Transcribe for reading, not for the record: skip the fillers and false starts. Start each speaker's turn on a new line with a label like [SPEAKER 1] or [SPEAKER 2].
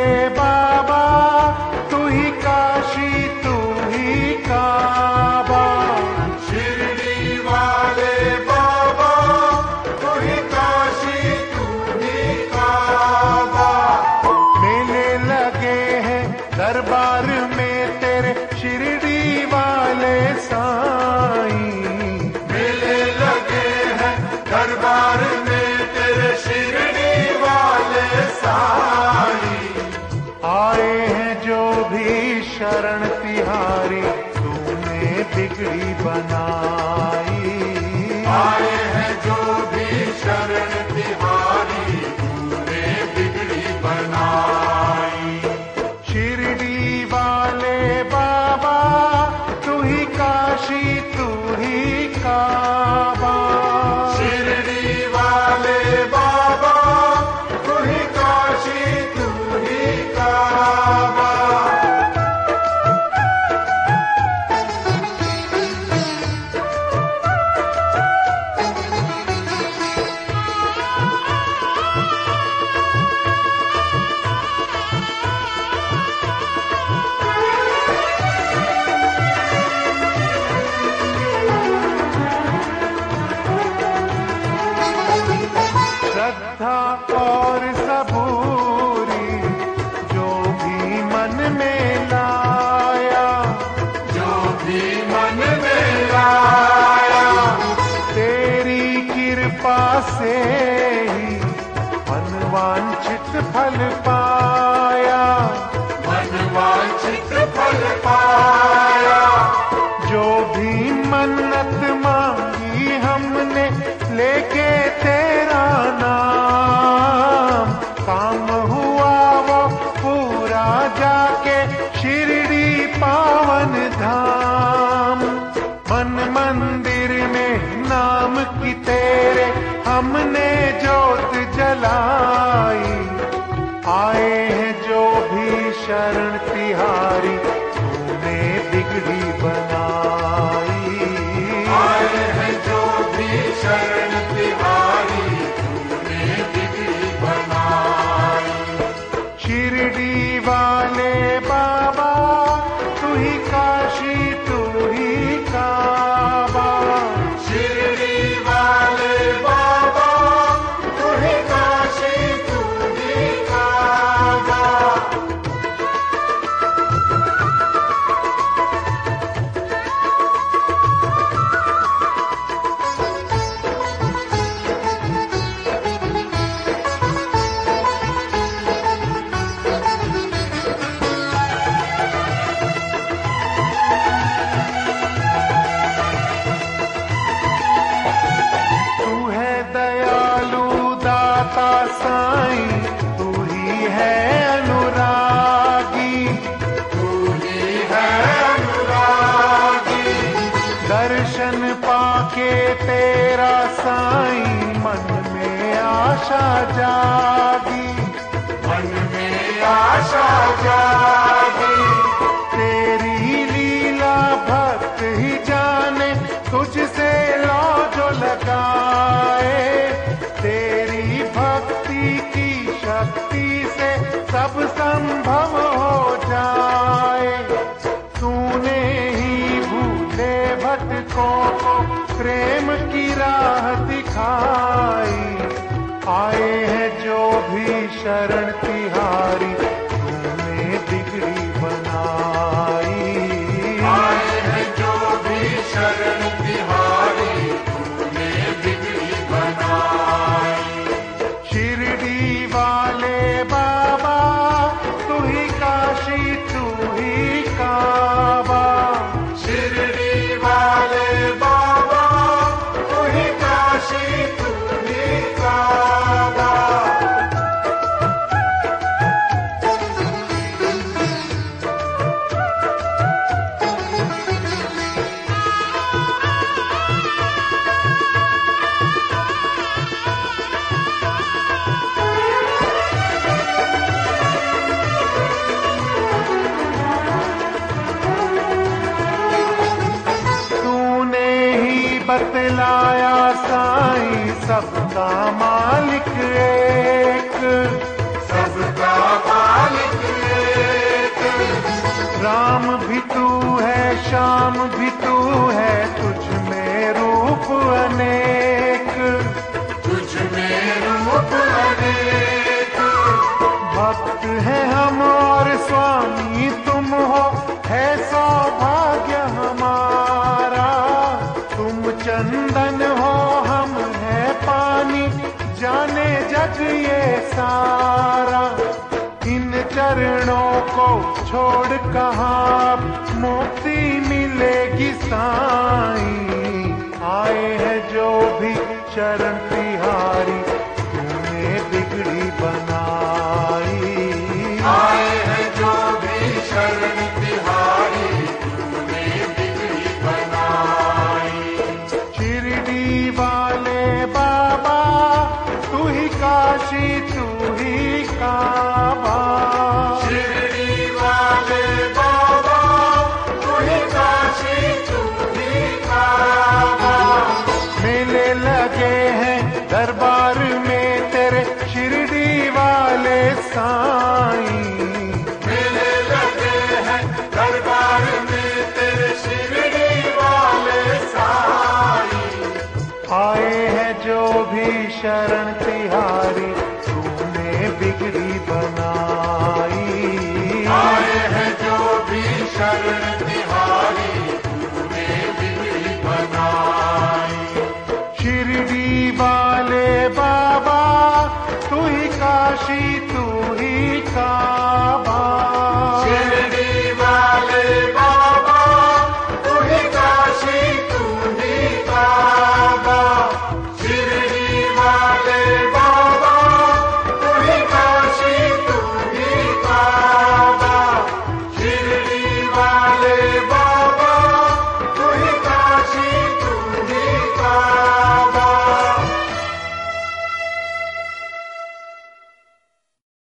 [SPEAKER 1] बाबा, तू ही काशी तू ही काबा।
[SPEAKER 2] शिरडी वाले बाबा, तू ही काशी तू ही काबा।
[SPEAKER 1] मेले लगे हैं दरबार में तेरे शिरडी वाले साईं।
[SPEAKER 2] मेले लगे हैं दरबार में तेरे शिरडी वाले साईं।
[SPEAKER 1] आए हैं जो भी शरण तिहारी, तूने बिगड़ी बनाई।
[SPEAKER 2] आए हैं जो भी शरण तिहारी, तूने बिगड़ी बनाई।
[SPEAKER 1] शिरडी वाले बाबा, तू ही काशी तू ही काबा।
[SPEAKER 2] शिरडी वाले बाबा, तू ही काशी तू ही काबा।
[SPEAKER 1] श्रद्धा और सबूरी जो भी मन में लाया,
[SPEAKER 2] जो भी मन में लाया,
[SPEAKER 1] तेरी कृपा से ही मनवांछित फल पाया।
[SPEAKER 2] मनवांछित फल पाया।
[SPEAKER 1] जो भी मन्नत मांगी हमने लेके तेरा नाम, काम हुआ वो पूरा जाके शिरडी पावन धाम। मन मंदिर में नाम की तेरे हमने जोत जलाई। आए हैं जो भी शरण तिहारी, तूने बिगड़ी बनाई।
[SPEAKER 2] आए हैं जो भी शरण तिहारी, तूने बिगड़ी बनाई।
[SPEAKER 1] शिरडी वाले बाबा, तू ही काशी तू ही काबा।
[SPEAKER 2] शिरडी वाले बाबा, तू ही काशी तू ही काबा।
[SPEAKER 1] तू है दयालु दाता साईं, तू ही है अनुरागी।
[SPEAKER 2] तू ही है अनुरागी।
[SPEAKER 1] दर्शन पाके तेरा साईं, मन में आशा जागी।
[SPEAKER 2] मन में आशा जागी।
[SPEAKER 1] तेरी लीला भक्त ही जाने, तुझसे लौ जो लगाए। तेरी भक्ति की शक्ति से सब संभव हो जाए। तूने ही भूले भटकों को प्रेम की राह दिखाई। आए हैं जो भी शरण तिहारी, तूने बिगड़ी बनाई।
[SPEAKER 2] आए हैं जो भी शरण तिहारी, तूने बिगड़ी बनाई।
[SPEAKER 1] शिरडी वाले बाबा, तू ही काशी तू ही काबा।
[SPEAKER 2] शिरडी वाले बाबा, तू ही काशी तू ही काबा।
[SPEAKER 1] बतलाया साईं, सबका मालिक एक,
[SPEAKER 2] सबका मालिक
[SPEAKER 1] हम और स्वामी तुम हो, है सौभाग्य हमारा। तुम चंदन हो, हम है पानी, जाने जग ये सारा। इन चरणों को छोड़ कहाँ मुक्ति मिलेगी साईं। आए हैं जो भी शरण तिहारी, तूने बिगड़ी बनाई।
[SPEAKER 2] आए हैं जो भी शरण तिहारी, तूने बिगड़ी बनाई।
[SPEAKER 1] शिरडी वाले बाबा, तू ही काशी तू ही काबा।
[SPEAKER 2] शिरडी वाले बाबा, तू ही काशी तू ही काबा।
[SPEAKER 1] मेले लगे हैं दरबार में तेरे शिरडी वाले साईं।
[SPEAKER 2] मेले लगे हैं दरबार में तेरे शिरडी वाले साईं।
[SPEAKER 1] आए हैं जो भी शरण तिहारी, तूने बिगड़ी बनाई।
[SPEAKER 2] आए हैं जो भी शरण तिहारी, तूने बिगड़ी बनाई।
[SPEAKER 1] शिरडी वाले बाबा, तू ही काशी तू ही काबा।